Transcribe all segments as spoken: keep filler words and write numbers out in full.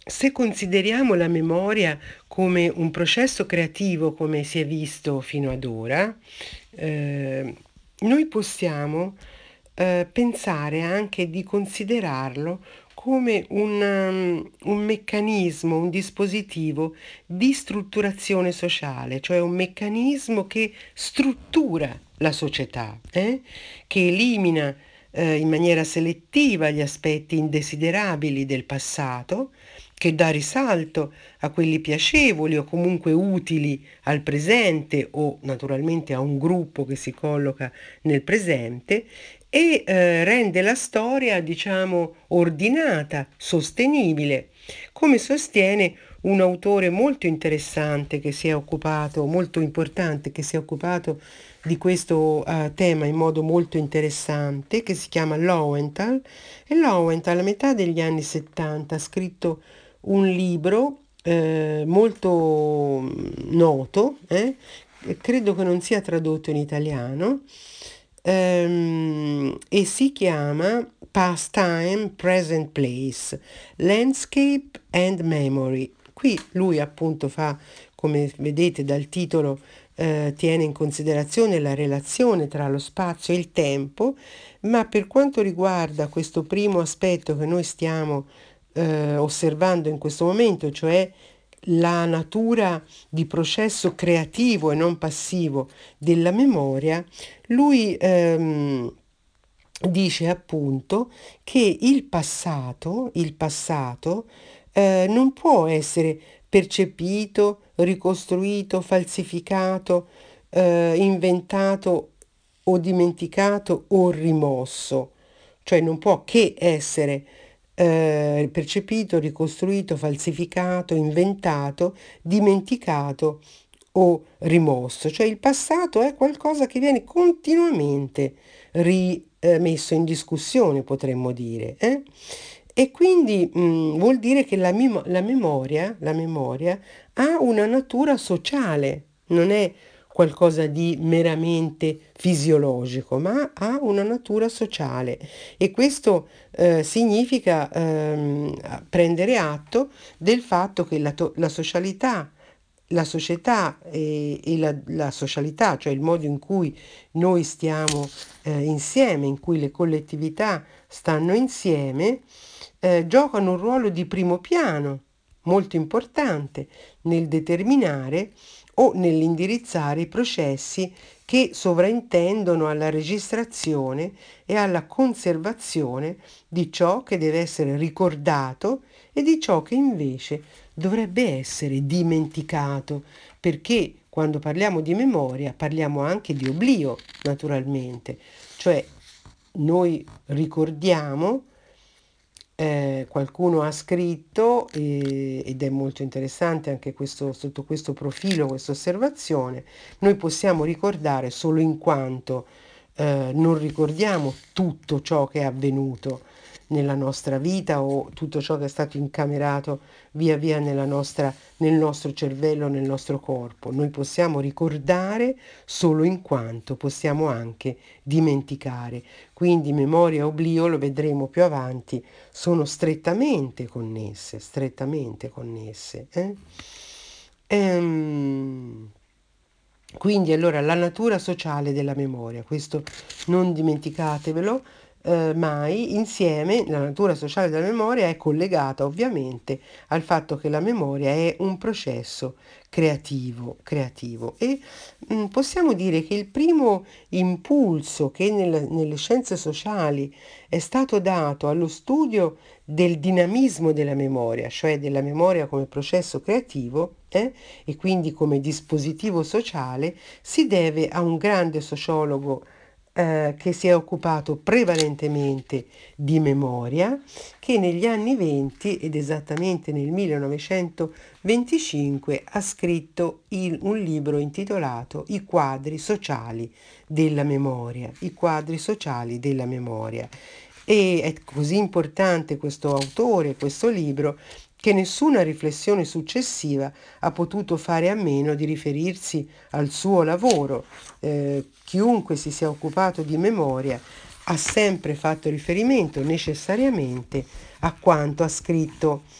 se consideriamo la memoria come un processo creativo, come si è visto fino ad ora, eh, noi possiamo eh, pensare anche di considerarlo come un, um, un meccanismo, un dispositivo di strutturazione sociale, cioè un meccanismo che struttura la società, eh? Che elimina eh, in maniera selettiva gli aspetti indesiderabili del passato, che dà risalto a quelli piacevoli o comunque utili al presente o naturalmente a un gruppo che si colloca nel presente e eh, rende la storia, diciamo, ordinata, sostenibile, come sostiene un autore molto interessante che si è occupato, molto importante, che si è occupato di questo uh, tema in modo molto interessante, che si chiama Lowenthal. E Lowenthal, a metà degli anni settanta, ha scritto un libro eh, molto mm, noto, eh, credo che non sia tradotto in italiano, ehm, e si chiama Past Time, Present Place, Landscape and Memory. Qui lui appunto fa, come vedete dal titolo, eh, tiene in considerazione la relazione tra lo spazio e il tempo, ma per quanto riguarda questo primo aspetto che noi stiamo eh, osservando in questo momento, cioè la natura di processo creativo e non passivo della memoria, lui ehm, dice appunto che il passato, il passato eh, non può essere percepito, ricostruito, falsificato, eh, inventato o dimenticato o rimosso, cioè non può che essere eh, percepito, ricostruito, falsificato, inventato, dimenticato o rimosso. Cioè il passato è qualcosa che viene continuamente rimesso in discussione, potremmo dire. eh? E quindi mh, vuol dire che la, mimo- la memoria, la memoria ha una natura sociale, non è qualcosa di meramente fisiologico, ma ha una natura sociale e questo eh, significa ehm, prendere atto del fatto che la, to- la socialità, la società e, e la, la socialità, cioè il modo in cui noi stiamo eh, insieme, in cui le collettività stanno insieme, eh, giocano un ruolo di primo piano molto importante nel determinare o nell'indirizzare i processi che sovraintendono alla registrazione e alla conservazione di ciò che deve essere ricordato e di ciò che invece dovrebbe essere dimenticato, perché quando parliamo di memoria parliamo anche di oblio, naturalmente, cioè noi ricordiamo, eh, qualcuno ha scritto, eh, ed è molto interessante anche questo, sotto questo profilo, questa osservazione, noi possiamo ricordare solo in quanto eh, non ricordiamo tutto ciò che è avvenuto nella nostra vita o tutto ciò che è stato incamerato via via nella nostra, nel nostro cervello, nel nostro corpo. Noi possiamo ricordare solo in quanto possiamo anche dimenticare. Quindi memoria e oblio, lo vedremo più avanti, sono strettamente connesse, strettamente connesse. Eh? Ehm, quindi allora la natura sociale della memoria, questo non dimenticatevelo eh, mai, insieme la natura sociale della memoria è collegata ovviamente al fatto che la memoria è un processo creativo, creativo. E mh, possiamo dire che il primo impulso che nel- nelle scienze sociali è stato dato allo studio del dinamismo della memoria, cioè della memoria come processo creativo, eh, e quindi come dispositivo sociale, si deve a un grande sociologo eh, che si è occupato prevalentemente di memoria, che negli anni venti ed esattamente nel millenovecentoventicinque ha scritto il- un libro intitolato I quadri sociali della memoria, i quadri sociali della memoria. E è così importante questo autore, questo libro, che nessuna riflessione successiva ha potuto fare a meno di riferirsi al suo lavoro. Eh, chiunque si sia occupato di memoria ha sempre fatto riferimento necessariamente a quanto ha scritto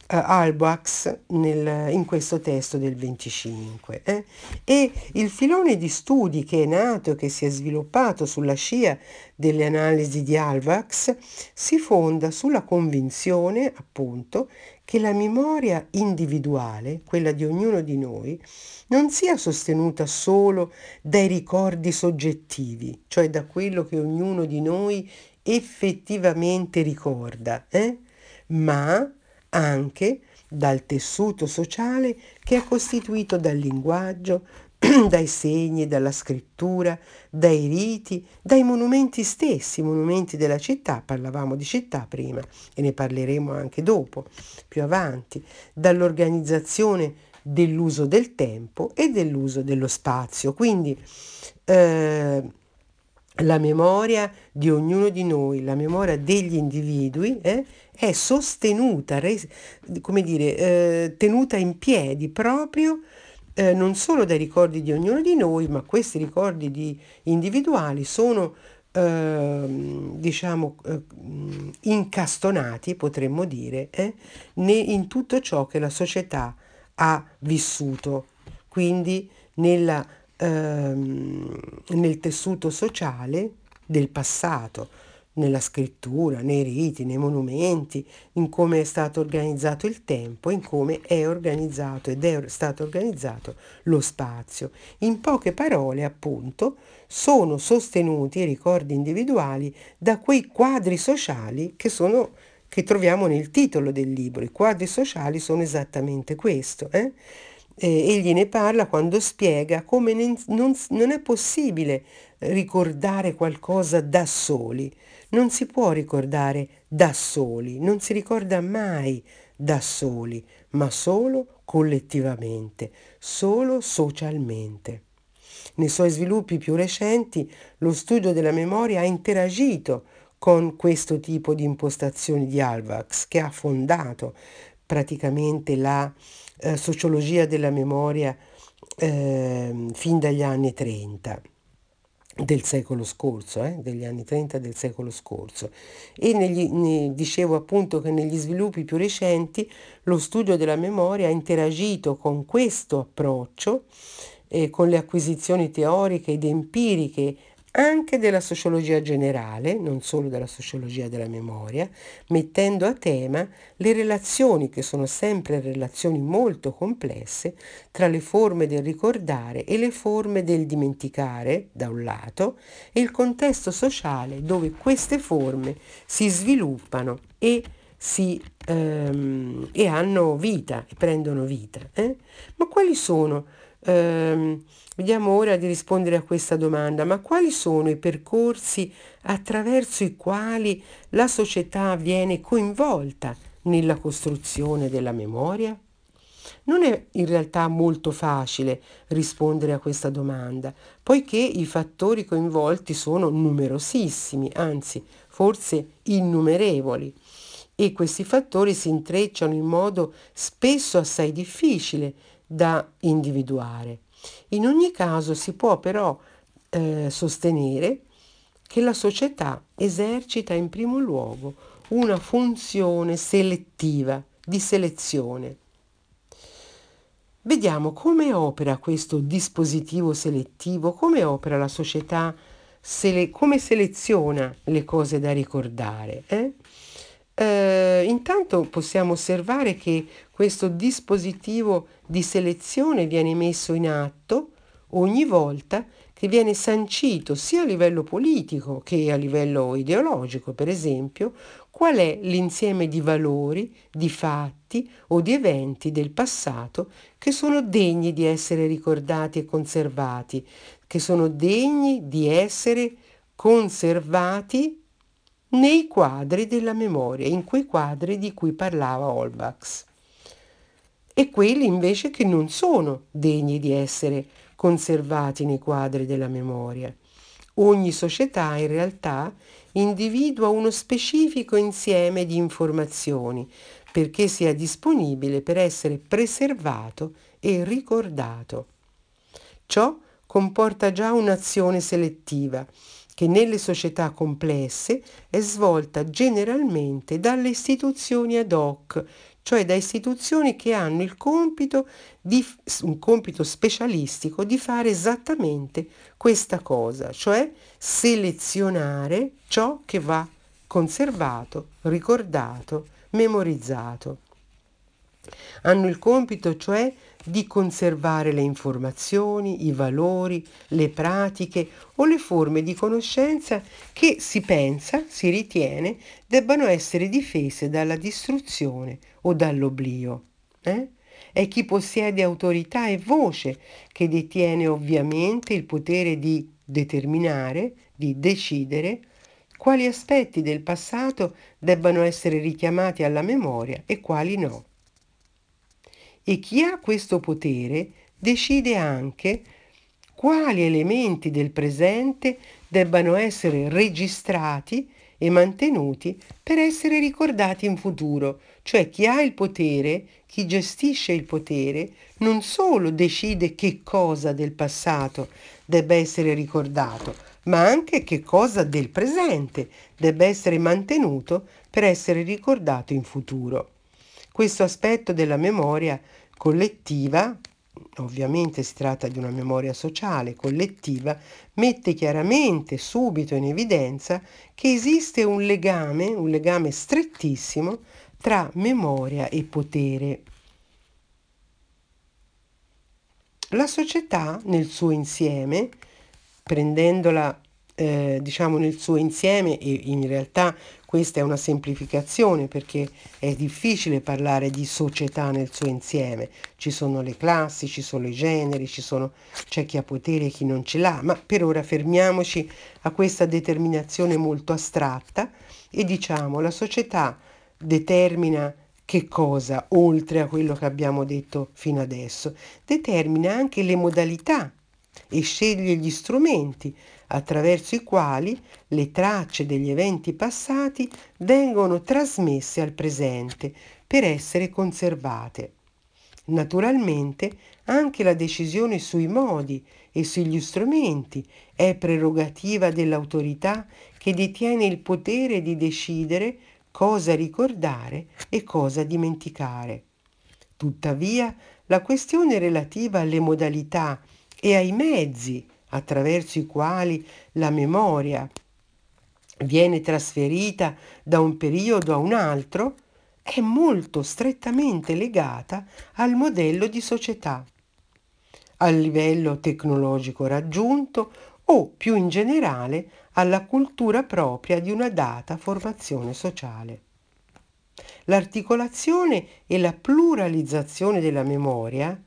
Halbwachs nel, in questo testo del venticinque. Eh? E il filone di studi che è nato e che si è sviluppato sulla scia delle analisi di Halbwachs si fonda sulla convinzione, appunto, che la memoria individuale, quella di ognuno di noi, non sia sostenuta solo dai ricordi soggettivi, cioè da quello che ognuno di noi effettivamente ricorda, eh? ma anche dal tessuto sociale che è costituito dal linguaggio, dai segni, dalla scrittura, dai riti, dai monumenti stessi, monumenti della città, parlavamo di città prima e ne parleremo anche dopo, più avanti, dall'organizzazione dell'uso del tempo e dell'uso dello spazio. Quindi eh, la memoria di ognuno di noi, la memoria degli individui, eh, è sostenuta, res- come dire, eh, tenuta in piedi proprio eh, non solo dai ricordi di ognuno di noi, ma questi ricordi di individuali sono ehm, diciamo eh, incastonati, potremmo dire, eh, ne- in tutto ciò che la società ha vissuto, quindi nella, ehm, nel tessuto sociale del passato, nella scrittura, nei riti, nei monumenti, in come è stato organizzato il tempo, in come è organizzato ed è stato organizzato lo spazio. In poche parole, appunto, sono sostenuti i ricordi individuali da quei quadri sociali che sono che troviamo nel titolo del libro. I quadri sociali sono esattamente questo. Eh? Eh, egli ne parla quando spiega come ne- non, non è possibile ricordare qualcosa da soli. Non si può ricordare da soli, non si ricorda mai da soli, ma solo collettivamente, solo socialmente. Nei suoi sviluppi più recenti, lo studio della memoria ha interagito con questo tipo di impostazioni di Halbwachs, che ha fondato praticamente la eh, sociologia della memoria eh, fin dagli anni trenta del secolo scorso, eh, degli anni trenta del secolo scorso. E negli, ne, dicevo appunto che negli sviluppi più recenti lo studio della memoria ha interagito con questo approccio, eh, con le acquisizioni teoriche ed empiriche anche della sociologia generale, non solo della sociologia della memoria, mettendo a tema le relazioni, che sono sempre relazioni molto complesse, tra le forme del ricordare e le forme del dimenticare, da un lato, e il contesto sociale dove queste forme si sviluppano e, si, ehm, e hanno vita, e prendono vita. Eh? Ma quali sono? Ehm, vediamo ora di rispondere a questa domanda, ma quali sono i percorsi attraverso i quali la società viene coinvolta nella costruzione della memoria? Non è in realtà molto facile rispondere a questa domanda, poiché i fattori coinvolti sono numerosissimi, anzi, forse innumerevoli, e questi fattori si intrecciano in modo spesso assai difficile da individuare. In ogni caso si può però eh, sostenere che la società esercita in primo luogo una funzione selettiva, di selezione. Vediamo come opera questo dispositivo selettivo, come opera la società, sele- come seleziona le cose da ricordare. Eh? Eh, intanto possiamo osservare che questo dispositivo di selezione viene messo in atto ogni volta che viene sancito sia a livello politico che a livello ideologico, per esempio, qual è l'insieme di valori, di fatti o di eventi del passato che sono degni di essere ricordati e conservati, che sono degni di essere conservati nei quadri della memoria, in quei quadri di cui parlava Holbachs, e quelli invece che non sono degni di essere conservati nei quadri della memoria. Ogni società in realtà individua uno specifico insieme di informazioni perché sia disponibile per essere preservato e ricordato. Ciò comporta già un'azione selettiva che nelle società complesse è svolta generalmente dalle istituzioni ad hoc, cioè da istituzioni che hanno il compito di, un compito specialistico di fare esattamente questa cosa, cioè selezionare ciò che va conservato, ricordato, memorizzato. Hanno il compito, cioè, di conservare le informazioni, i valori, le pratiche o le forme di conoscenza che si pensa, si ritiene, debbano essere difese dalla distruzione o dall'oblio. Eh? È chi possiede autorità e voce che detiene ovviamente il potere di determinare, di decidere quali aspetti del passato debbano essere richiamati alla memoria e quali no. E chi ha questo potere decide anche quali elementi del presente debbano essere registrati e mantenuti per essere ricordati in futuro. Cioè chi ha il potere, chi gestisce il potere, non solo decide che cosa del passato debba essere ricordato, ma anche che cosa del presente debba essere mantenuto per essere ricordato in futuro. Questo aspetto della memoria collettiva, ovviamente si tratta di una memoria sociale collettiva, mette chiaramente subito in evidenza che esiste un legame, un legame strettissimo tra memoria e potere. La società nel suo insieme, prendendola eh, diciamo nel suo insieme, e in realtà questa è una semplificazione perché è difficile parlare di società nel suo insieme, ci sono le classi, ci sono i generi, ci sono, c'è chi ha potere e chi non ce l'ha, ma per ora fermiamoci a questa determinazione molto astratta e diciamo la società determina che cosa, oltre a quello che abbiamo detto fino adesso? Determina anche le modalità e sceglie gli strumenti attraverso i quali le tracce degli eventi passati vengono trasmesse al presente per essere conservate. Naturalmente anche la decisione sui modi e sugli strumenti è prerogativa dell'autorità che detiene il potere di decidere cosa ricordare e cosa dimenticare. Tuttavia, la questione relativa alle modalità e ai mezzi attraverso i quali la memoria viene trasferita da un periodo a un altro è molto strettamente legata al modello di società, al livello tecnologico raggiunto o, più in generale, alla cultura propria di una data formazione sociale. L'articolazione e la pluralizzazione della memoria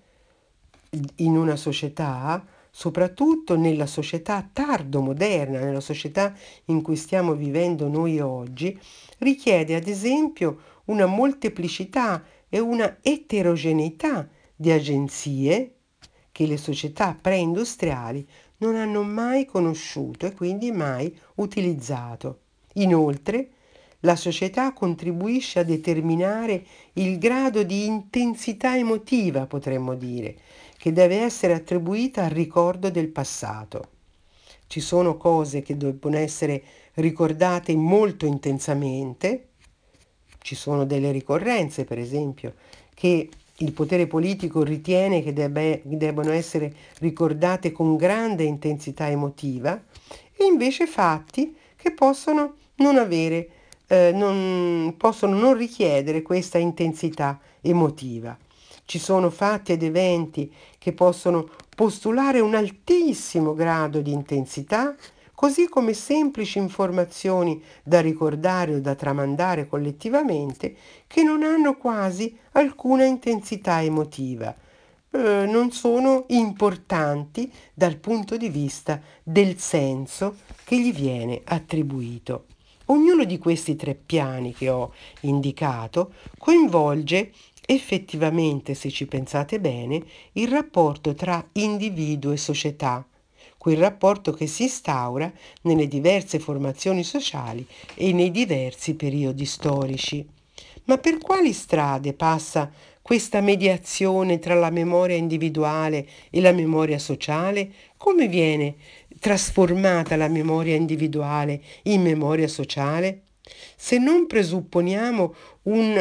in una società, soprattutto nella società tardo-moderna, nella società in cui stiamo vivendo noi oggi, richiede ad esempio una molteplicità e una eterogeneità di agenzie che le società preindustriali non hanno mai conosciuto e quindi mai utilizzato. Inoltre, la società contribuisce a determinare il grado di intensità emotiva, potremmo dire, che deve essere attribuita al ricordo del passato. Ci sono cose che debbono essere ricordate molto intensamente, ci sono delle ricorrenze, per esempio, che il potere politico ritiene che debbe, debbano essere ricordate con grande intensità emotiva, e invece fatti che possono non avere, eh, non, possono non richiedere questa intensità emotiva. Ci sono fatti ed eventi che possono postulare un altissimo grado di intensità, così come semplici informazioni da ricordare o da tramandare collettivamente che non hanno quasi alcuna intensità emotiva, eh, non sono importanti dal punto di vista del senso che gli viene attribuito. Ognuno di questi tre piani che ho indicato coinvolge effettivamente, se ci pensate bene, il rapporto tra individuo e società, quel rapporto che si instaura nelle diverse formazioni sociali e nei diversi periodi storici. Ma per quali strade passa questa mediazione tra la memoria individuale e la memoria sociale? Come viene trasformata la memoria individuale in memoria sociale? Se non presupponiamo un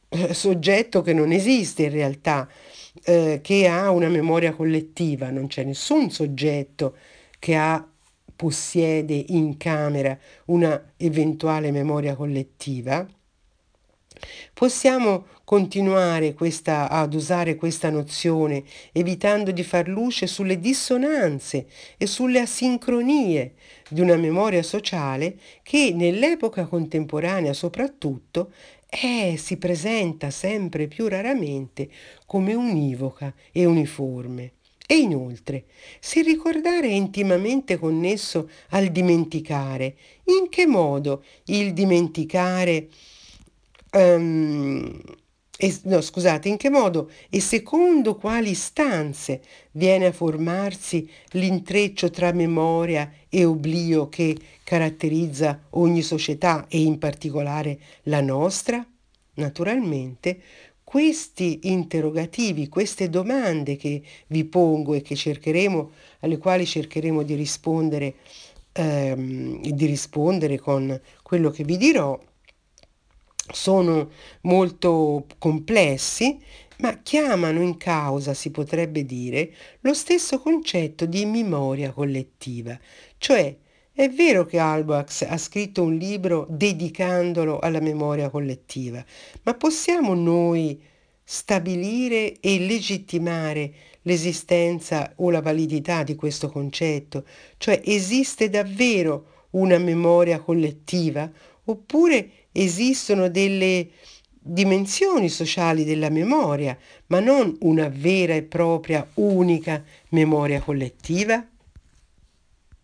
eh, soggetto che non esiste in realtà, eh, che ha una memoria collettiva. Non c'è nessun soggetto che ha, possiede in camera una eventuale memoria collettiva. Possiamo continuare questa, ad usare questa nozione evitando di far luce sulle dissonanze e sulle asincronie di una memoria sociale che nell'epoca contemporanea soprattutto è, si presenta sempre più raramente come univoca e uniforme. E inoltre, se ricordare è intimamente connesso al dimenticare, in che modo il dimenticare Ehm, e- no, scusate, in che modo e secondo quali istanze viene a formarsi l'intreccio tra memoria e oblio che caratterizza ogni società e in particolare la nostra? Naturalmente, questi interrogativi, queste domande che vi pongo e che cercheremo, alle quali cercheremo di rispondere, ehm, di rispondere con quello che vi dirò, sono molto complessi, ma chiamano in causa, si potrebbe dire, lo stesso concetto di memoria collettiva. Cioè, è vero che Albax ha scritto un libro dedicandolo alla memoria collettiva, ma possiamo noi stabilire e legittimare l'esistenza o la validità di questo concetto? Cioè, esiste davvero una memoria collettiva? Oppure esistono delle dimensioni sociali della memoria, ma non una vera e propria unica memoria collettiva?